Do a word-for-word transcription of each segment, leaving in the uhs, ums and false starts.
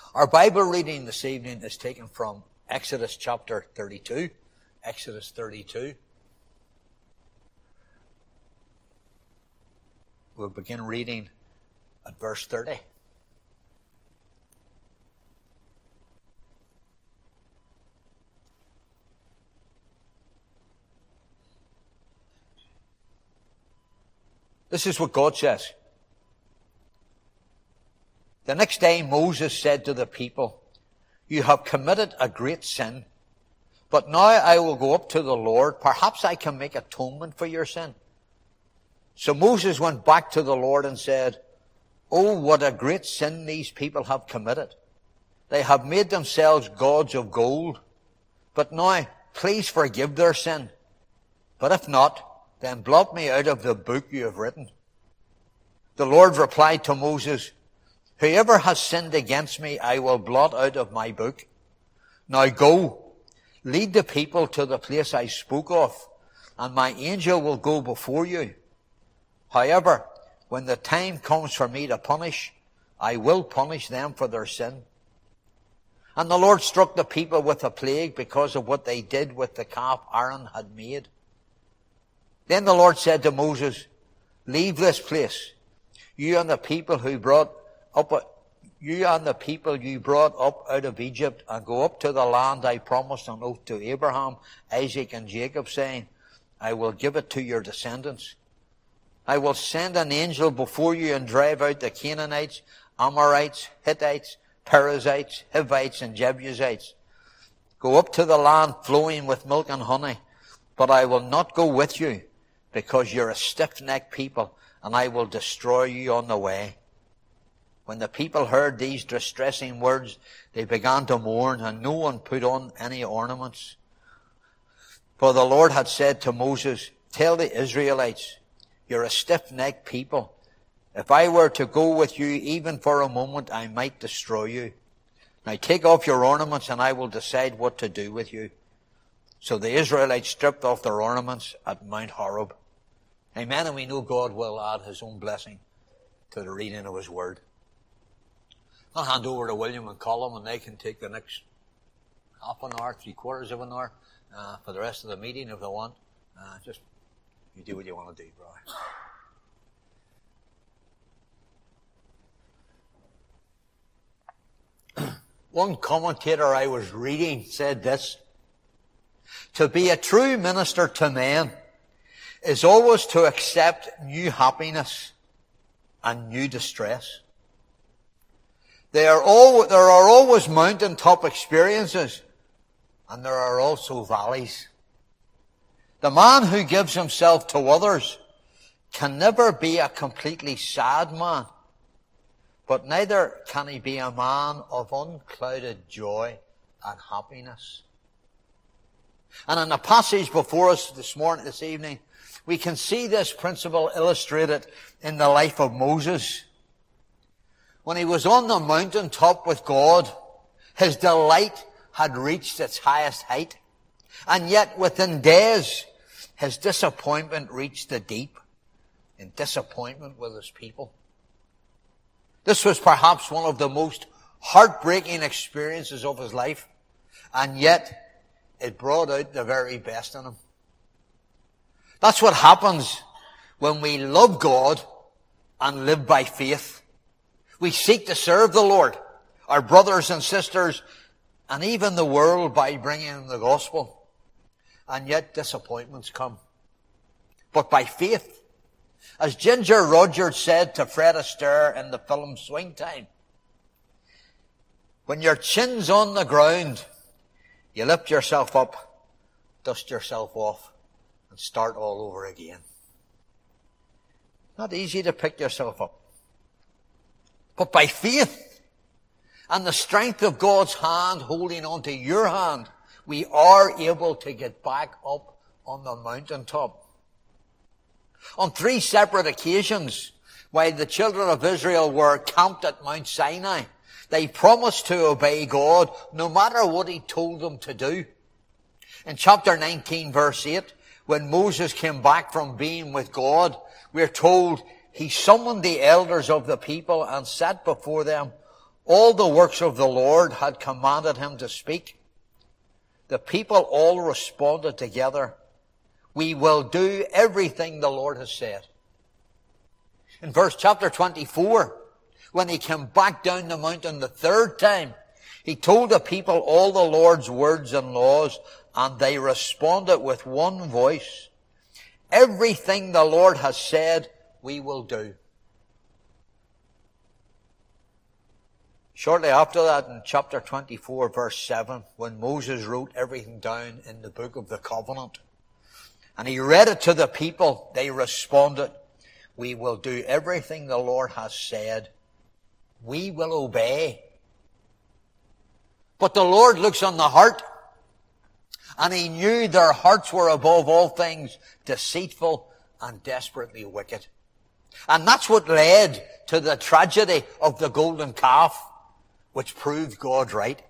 Our Bible reading this evening is taken from Exodus chapter thirty-two. Exodus thirty-two. We'll begin reading at verse thirty. This is what God says. The next day Moses said to the people, "You have committed a great sin, but now I will go up to the Lord. Perhaps I can make atonement for your sin." So Moses went back to the Lord and said, "Oh, what a great sin these people have committed. They have made themselves gods of gold. But now, please forgive their sin. But if not, then blot me out of the book you have written." The Lord replied to Moses, "Whoever has sinned against me, I will blot out of my book. Now go, lead the people to the place I spoke of, and my angel will go before you. However, when the time comes for me to punish, I will punish them for their sin." And the Lord struck the people with a plague because of what they did with the calf Aaron had made. Then the Lord said to Moses, "Leave this place, you and the people who brought up, you and the people you brought up out of Egypt, and go up to the land I promised on oath to Abraham, Isaac, and Jacob, saying, I will give it to your descendants. I will send an angel before you and drive out the Canaanites, Amorites, Hittites, Perizzites, Hivites, and Jebusites. Go up to the land flowing with milk and honey, but I will not go with you, because you're a stiff-necked people, and I will destroy you on the way." When the people heard these distressing words, they began to mourn, and no one put on any ornaments. For the Lord had said to Moses, "Tell the Israelites, you're a stiff-necked people. If I were to go with you even for a moment, I might destroy you. Now take off your ornaments, and I will decide what to do with you." So the Israelites stripped off their ornaments at Mount Horeb. Amen. And we know God will add his own blessing to the reading of his word. I'll hand over to William and Colin, and they can take the next half an hour, three quarters of an hour uh, for the rest of the meeting if they want. Uh, just you do what you want to do, brother. One commentator I was reading said this: "To be a true minister to men is always to accept new happiness and new distress. There are, all, there are always mountaintop experiences, and there are also valleys. The man who gives himself to others can never be a completely sad man, but neither can he be a man of unclouded joy and happiness." And in the passage before us this morning, this evening, we can see this principle illustrated in the life of Moses. When he was on the mountaintop with God, his delight had reached its highest height. And yet within days, his disappointment reached the deep in disappointment with his people. This was perhaps one of the most heartbreaking experiences of his life, and yet it brought out the very best in him. That's what happens when we love God and live by faith. We seek to serve the Lord, our brothers and sisters, and even the world by bringing them the gospel. And yet disappointments come. But by faith, as Ginger Rogers said to Fred Astaire in the film Swing Time, when your chin's on the ground, you lift yourself up, dust yourself off, and start all over again. Not easy to pick yourself up. But by faith and the strength of God's hand holding onto your hand, we are able to get back up on the mountaintop. On three separate occasions, while the children of Israel were camped at Mount Sinai, they promised to obey God no matter what he told them to do. In chapter nineteen, verse eight, when Moses came back from being with God, we're told he summoned the elders of the people and set before them all the works of the Lord had commanded him to speak. The people all responded together, "We will do everything the Lord has said." In verse chapter twenty-four, when he came back down the mountain the third time, he told the people all the Lord's words and laws, and they responded with one voice, "Everything the Lord has said, we will do." Shortly after that, in chapter twenty-four, verse seven, when Moses wrote everything down in the book of the covenant, and he read it to the people, they responded, "We will do everything the Lord has said. We will obey." But the Lord looks on the heart, and he knew their hearts were above all things deceitful and desperately wicked. And that's what led to the tragedy of the golden calf, which proved God right.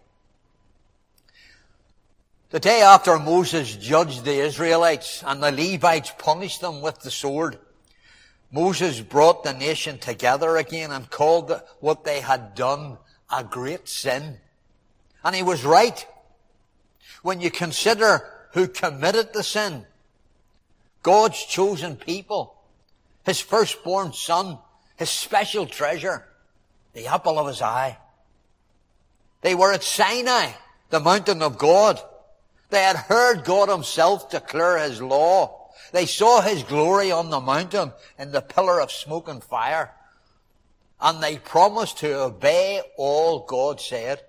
The day after Moses judged the Israelites and the Levites punished them with the sword, Moses brought the nation together again and called what they had done a great sin. And he was right. When you consider who committed the sin, God's chosen people, his firstborn son, his special treasure, the apple of his eye. They were at Sinai, the mountain of God. They had heard God himself declare his law. They saw his glory on the mountain in the pillar of smoke and fire. And they promised to obey all God said.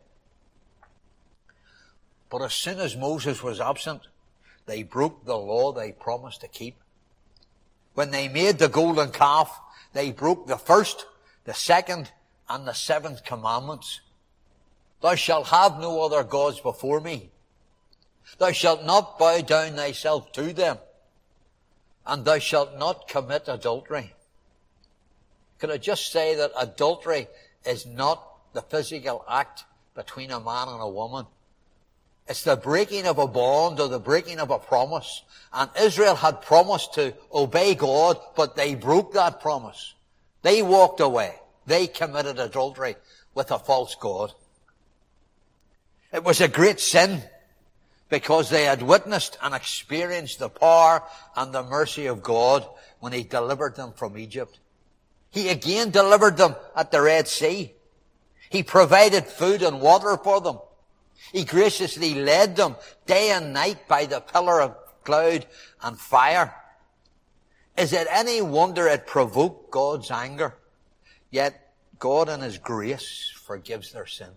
But as soon as Moses was absent, they broke the law they promised to keep. When they made the golden calf, they broke the first, the second, and the seventh commandments. "Thou shalt have no other gods before me. Thou shalt not bow down thyself to them. And thou shalt not commit adultery." Could I just say that adultery is not the physical act between a man and a woman? It's the breaking of a bond or the breaking of a promise. And Israel had promised to obey God, but they broke that promise. They walked away. They committed adultery with a false god. It was a great sin because they had witnessed and experienced the power and the mercy of God when he delivered them from Egypt. He again delivered them at the Red Sea. He provided food and water for them. He graciously led them day and night by the pillar of cloud and fire. Is it any wonder it provoked God's anger? Yet God in his grace forgives their sin.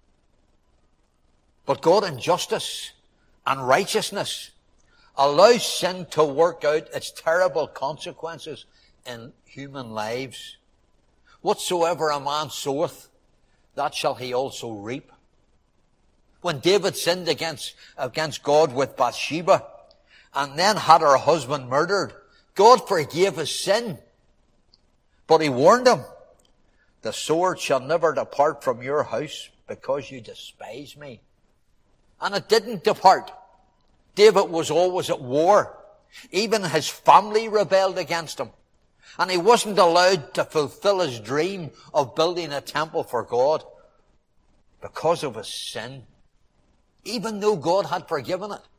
But God in justice and righteousness allows sin to work out its terrible consequences in human lives. Whatsoever a man soweth, that shall he also reap. When David sinned against, against God with Bathsheba and then had her husband murdered, God forgave his sin. But he warned him, "The sword shall never depart from your house because you despise me." And it didn't depart. David was always at war. Even his family rebelled against him. And he wasn't allowed to fulfill his dream of building a temple for God because of his sin, even though God had forgiven it.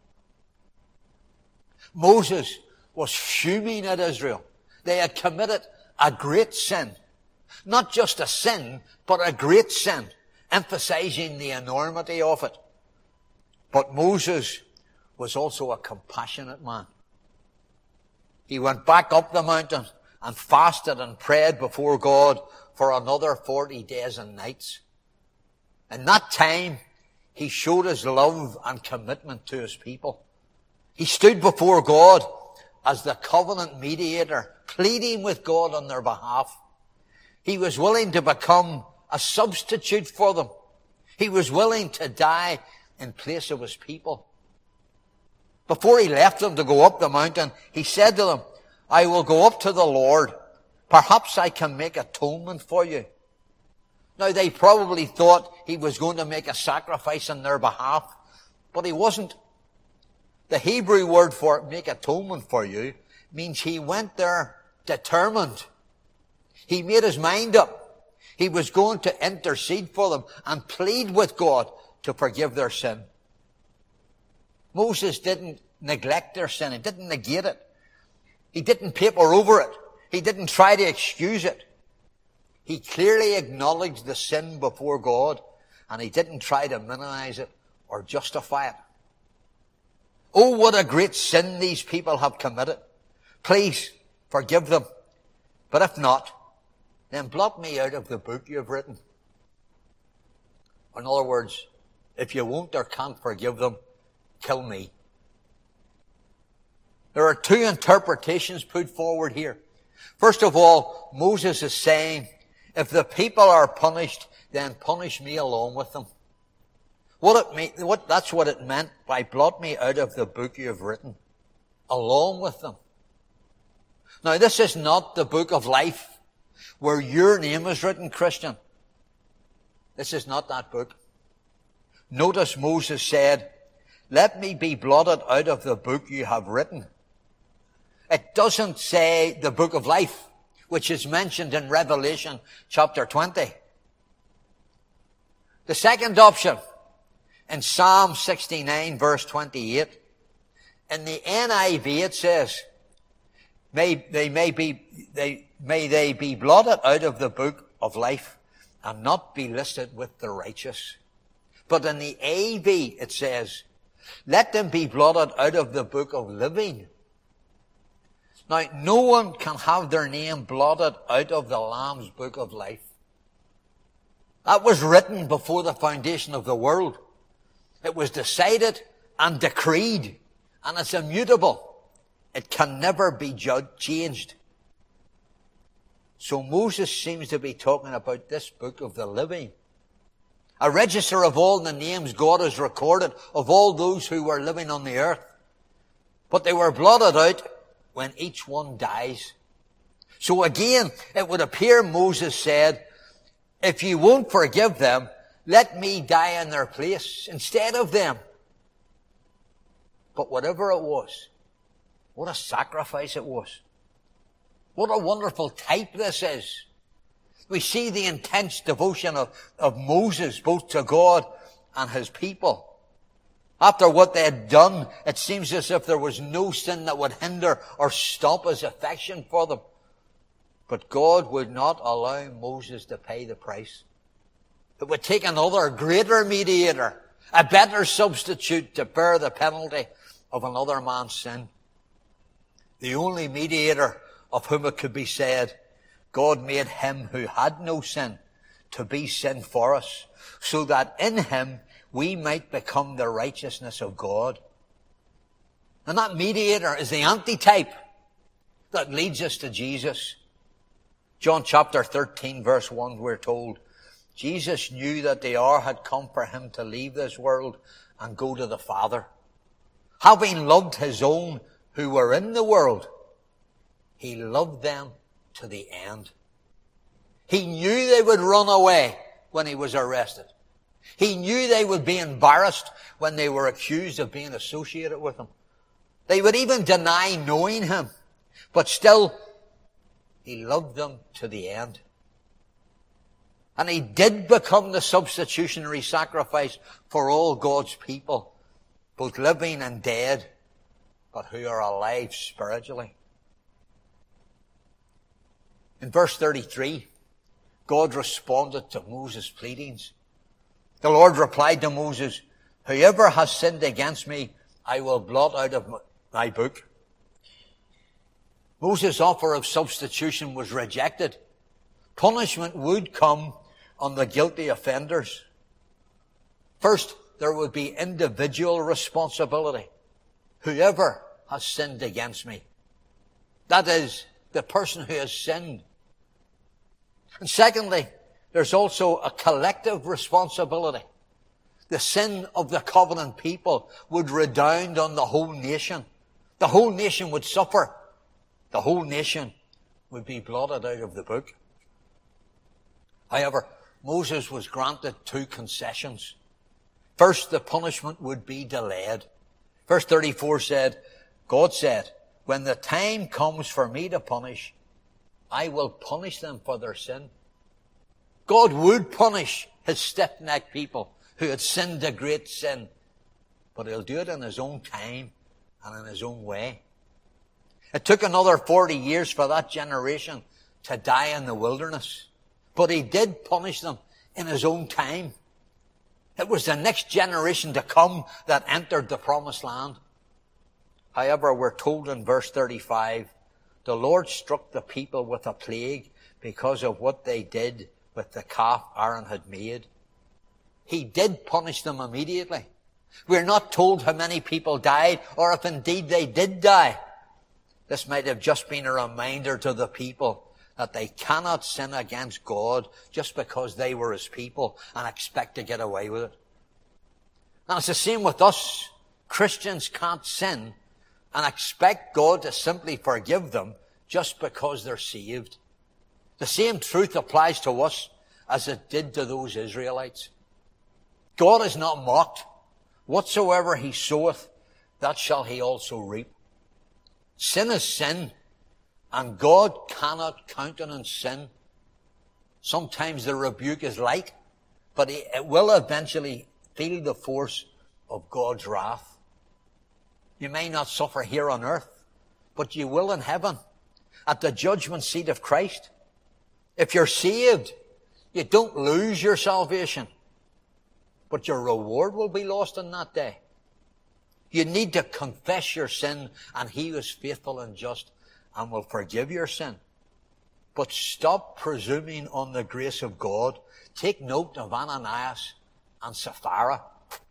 Moses was fuming at Israel. They had committed a great sin. Not just a sin, but a great sin, emphasizing the enormity of it. But Moses was also a compassionate man. He went back up the mountain and fasted and prayed before God for another forty days and nights. In that time, he showed his love and commitment to his people. He stood before God as the covenant mediator, pleading with God on their behalf. He was willing to become a substitute for them. He was willing to die in place of his people. Before he left them to go up the mountain, he said to them, "I will go up to the Lord. Perhaps I can make atonement for you." Now, they probably thought he was going to make a sacrifice on their behalf, but he wasn't. The Hebrew word for make atonement for you means he went there determined. He made his mind up. He was going to intercede for them and plead with God to forgive their sin. Moses didn't neglect their sin. He didn't negate it. He didn't paper over it. He didn't try to excuse it. He clearly acknowledged the sin before God, and he didn't try to minimize it or justify it. Oh, what a great sin these people have committed. Please forgive them. But if not, then blot me out of the book you've written. In other words, if you won't or can't forgive them, kill me. There are two interpretations put forward here. First of all, Moses is saying, if the people are punished, then punish me along with them. What it mean, what, that's what it meant by blot me out of the book you have written, along with them. Now, this is not the book of life where your name is written, Christian. This is not that book. Notice Moses said, let me be blotted out of the book you have written. It doesn't say the book of life, which is mentioned in Revelation chapter twenty. The second option, in Psalm sixty-nine verse twenty-eight, in the N I V it says, may they may be they may they be blotted out of the book of life and not be listed with the righteous. But in the A V it says, let them be blotted out of the book of living. Now, no one can have their name blotted out of the Lamb's book of life. That was written before the foundation of the world. It was decided and decreed, and it's immutable. It can never be judged, changed. So Moses seems to be talking about this book of the living. A register of all the names God has recorded of all those who were living on the earth. But they were blotted out when each one dies. So again, it would appear Moses said, if you won't forgive them, let me die in their place instead of them. But whatever it was, what a sacrifice it was. What a wonderful type this is. We see the intense devotion of, of Moses, both to God and his people. After what they had done, it seems as if there was no sin that would hinder or stop his affection for them. But God would not allow Moses to pay the price. It would take another greater mediator, a better substitute to bear the penalty of another man's sin. The only mediator of whom it could be said, God made him who had no sin to be sin for us, so that in him we might become the righteousness of God. And that mediator is the antitype that leads us to Jesus. John chapter thirteen verse one, we're told, Jesus knew that the hour had come for him to leave this world and go to the Father. Having loved his own who were in the world, he loved them to the end. He knew they would run away when he was arrested. He knew they would be embarrassed when they were accused of being associated with him. They would even deny knowing him. But still, he loved them to the end. And he did become the substitutionary sacrifice for all God's people, both living and dead, but who are alive spiritually. In verse thirty-three, God responded to Moses' pleadings. The Lord replied to Moses, whoever has sinned against me, I will blot out of my book. Moses' offer of substitution was rejected. Punishment would come on the guilty offenders. First, there would be individual responsibility. Whoever has sinned against me. That is, the person who has sinned. And secondly, there's also a collective responsibility. The sin of the covenant people would redound on the whole nation. The whole nation would suffer. The whole nation would be blotted out of the book. However, Moses was granted two concessions. First, the punishment would be delayed. Verse thirty-four said, God said, when the time comes for me to punish, I will punish them for their sin. God would punish his stiff-necked people who had sinned a great sin. But he'll do it in his own time and in his own way. It took another forty years for that generation to die in the wilderness. But he did punish them in his own time. It was the next generation to come that entered the promised land. However, we're told in verse thirty-five, the Lord struck the people with a plague because of what they did with the calf Aaron had made. He did punish them immediately. We're not told how many people died or if indeed they did die. This might have just been a reminder to the people that they cannot sin against God just because they were his people and expect to get away with it. And it's the same with us. Christians can't sin and expect God to simply forgive them just because they're saved. The same truth applies to us as it did to those Israelites. God is not mocked. Whatsoever he soweth, that shall he also reap. Sin is sin, and God cannot countenance sin. Sometimes the rebuke is light, but it will eventually feel the force of God's wrath. You may not suffer here on earth, but you will in heaven, at the judgment seat of Christ. If you're saved, you don't lose your salvation, but your reward will be lost on that day. You need to confess your sin, and he is faithful and just and will forgive your sin. But stop presuming on the grace of God. Take note of Ananias and Sapphira.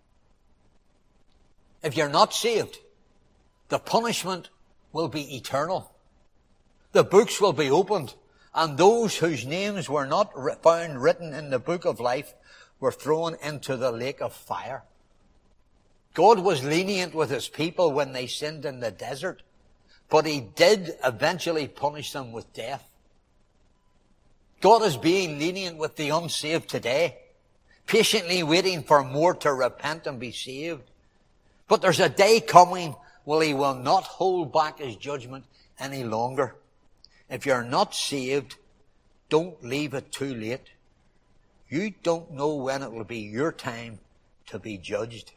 If you're not saved, the punishment will be eternal. The books will be opened, and those whose names were not found written in the book of life were thrown into the lake of fire. God was lenient with his people when they sinned in the desert, but he did eventually punish them with death. God is being lenient with the unsaved today, patiently waiting for more to repent and be saved. But there's a day coming when he will not hold back his judgment any longer. If you're not saved, don't leave it too late. You don't know when it will be your time to be judged.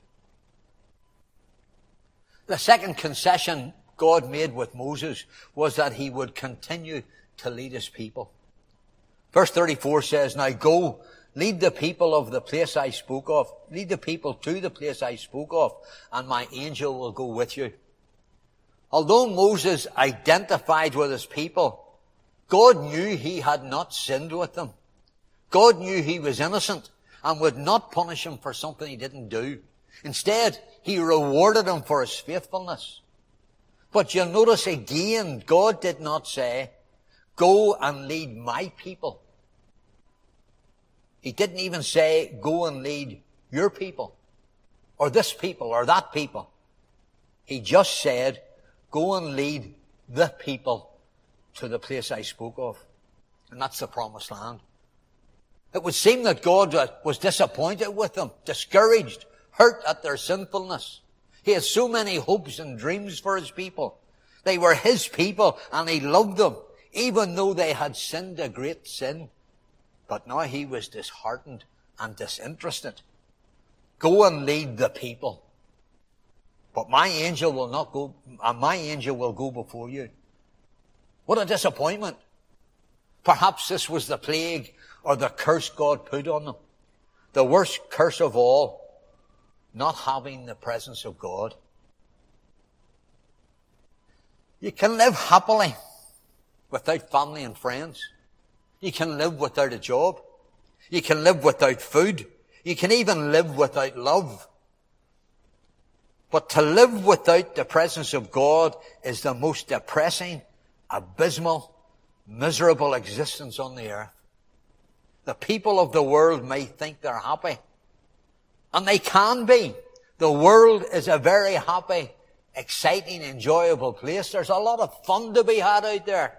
The second concession God made with Moses was that he would continue to lead his people. Verse thirty-four says, now go, lead the people of the place I spoke of. Lead the people to the place I spoke of, and my angel will go with you. Although Moses identified with his people, God knew he had not sinned with them. God knew he was innocent and would not punish him for something he didn't do. Instead, he rewarded him for his faithfulness. But you'll notice again, God did not say, go and lead my people. He didn't even say, go and lead your people, or this people, or that people. He just said, go and lead the people to the place I spoke of. And that's the promised land. It would seem that God was disappointed with them, discouraged, hurt at their sinfulness. He had so many hopes and dreams for his people. They were his people, and he loved them, even though they had sinned a great sin. But now he was disheartened and disinterested. Go and lead the people. But my angel will not go, and my angel will go before you. What a disappointment. Perhaps this was the plague or the curse God put on them. The worst curse of all, not having the presence of God. You can live happily without family and friends. You can live without a job. You can live without food. You can even live without love. But to live without the presence of God is the most depressing, abysmal, miserable existence on the earth. The people of the world may think they're happy. And they can be. The world is a very happy, exciting, enjoyable place. There's a lot of fun to be had out there.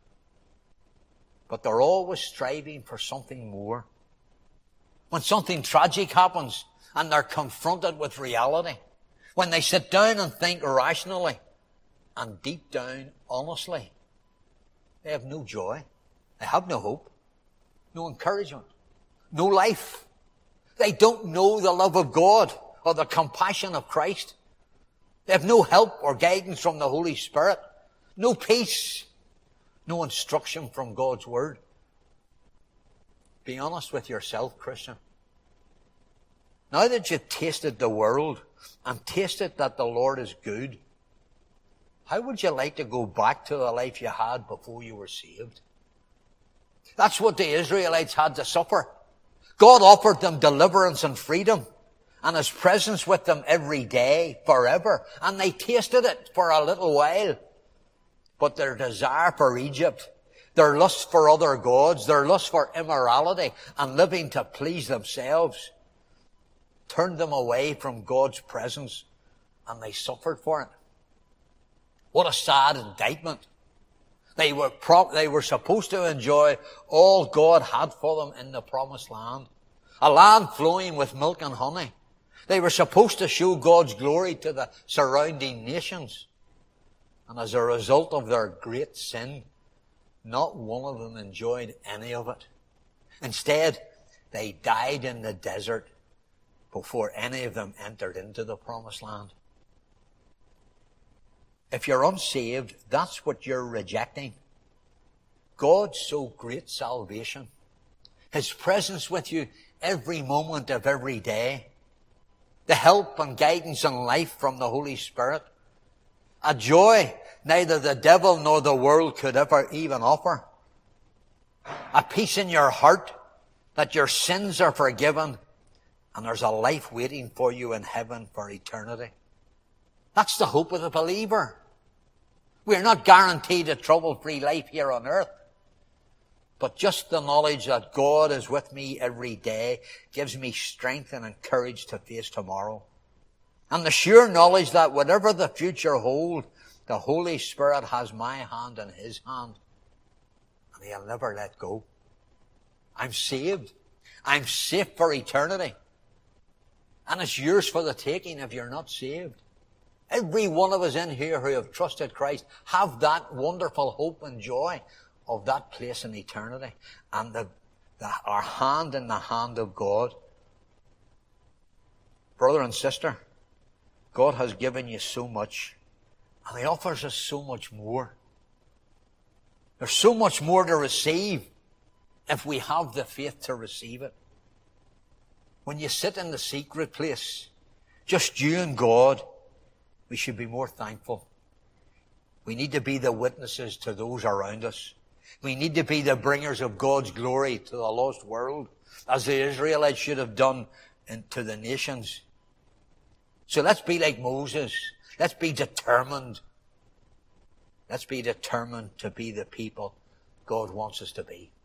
But they're always striving for something more. When something tragic happens and they're confronted with reality, when they sit down and think rationally and deep down honestly, they have no joy. They have no hope, no encouragement. no life. They don't know the love of God or the compassion of Christ. They have no help or guidance from the Holy Spirit. No peace. No instruction from God's Word. Be honest with yourself, Christian. Now that you've tasted the world and tasted that the Lord is good, how would you like to go back to the life you had before you were saved? That's what the Israelites had to suffer. God offered them deliverance and freedom and His presence with them every day, forever. And they tasted it for a little while. But their desire for Egypt, their lust for other gods, their lust for immorality and living to please themselves turned them away from God's presence, and they suffered for it. What a sad indictment. They were pro- they were supposed to enjoy all God had for them in the promised land. A land flowing with milk and honey. They were supposed to show God's glory to the surrounding nations. And as a result of their great sin, not one of them enjoyed any of it. Instead, they died in the desert before any of them entered into the promised land. If you're unsaved, that's what you're rejecting. God's so great salvation. His presence with you every moment of every day. The help and guidance and life from the Holy Spirit. A joy neither the devil nor the world could ever even offer. A peace in your heart that your sins are forgiven and there's a life waiting for you in heaven for eternity. That's the hope of the believer. We're not guaranteed a trouble-free life here on earth. But just the knowledge that God is with me every day gives me strength and courage to face tomorrow. And the sure knowledge that whatever the future holds, the Holy Spirit has my hand in His hand. And He'll never let go. I'm saved. I'm safe for eternity. And it's yours for the taking if you're not saved. Every one of us in here who have trusted Christ have that wonderful hope and joy of that place in eternity. And the, the, our hand in the hand of God. Brother and sister, God has given you so much. And He offers us so much more. There's so much more to receive if we have the faith to receive it. When you sit in the secret place, just you and God, we should be more thankful. We need to be the witnesses to those around us. We need to be the bringers of God's glory to the lost world, as the Israelites should have done to the nations. So let's be like Moses. Let's be determined. Let's be determined to be the people God wants us to be.